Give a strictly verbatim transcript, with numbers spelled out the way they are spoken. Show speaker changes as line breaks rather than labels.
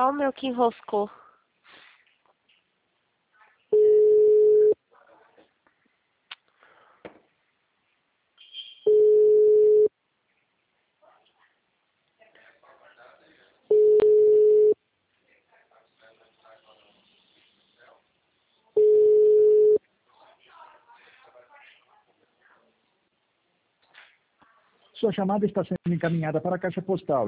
só o meu que enroscou.
Sua chamada está sendo encaminhada para a caixa postal.